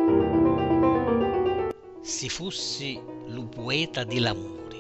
Si fussi lu poeta di l'amori.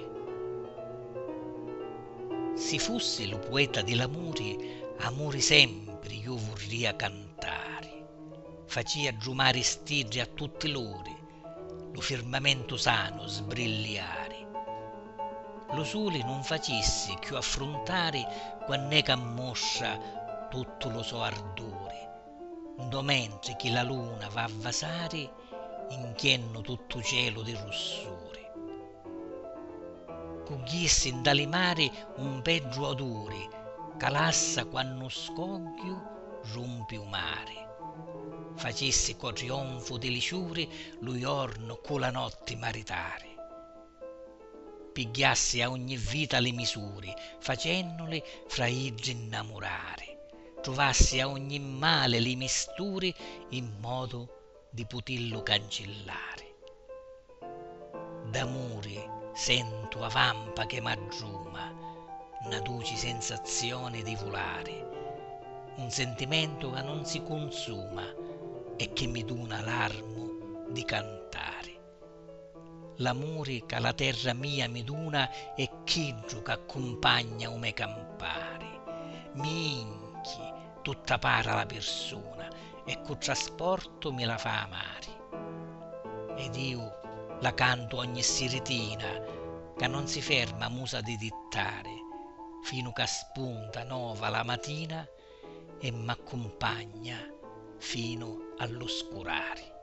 Si fussi lu poeta di l'amori, amori sempre io vorria cantare. Facia giumare stirri a tutti l'ori, lo firmamento sano sbrigliare. Lo sole non facissi più affrontare quann'è che ammoscia tutto lo so ardore, ndo mentre che la luna va a vasare inchienno tutto cielo di rossore. Cogliessi in tali mari un peggio odore, calassa quando scoglio rompi un mare. Facessi co trionfo di liciure lo giorno con la notte maritare. Pigliassi a ogni vita le misure, facendole fra iggi innamorare. Trovassi a ogni male le misture in modo di poterlo cancellare. D'amore sento a vampa che m'aggiuma, una dolce sensazione di volare, un sentimento che non si consuma e che mi dona l'armo di cantare. L'amore che la terra mia mi dona è chiggio che accompagna o me campare. Mi inchi tutta para la persona e col trasporto me la fa amare. Ed io la canto ogni siritina che non si ferma musa di dittare fino che spunta nova la mattina e m'accompagna fino all'oscurare.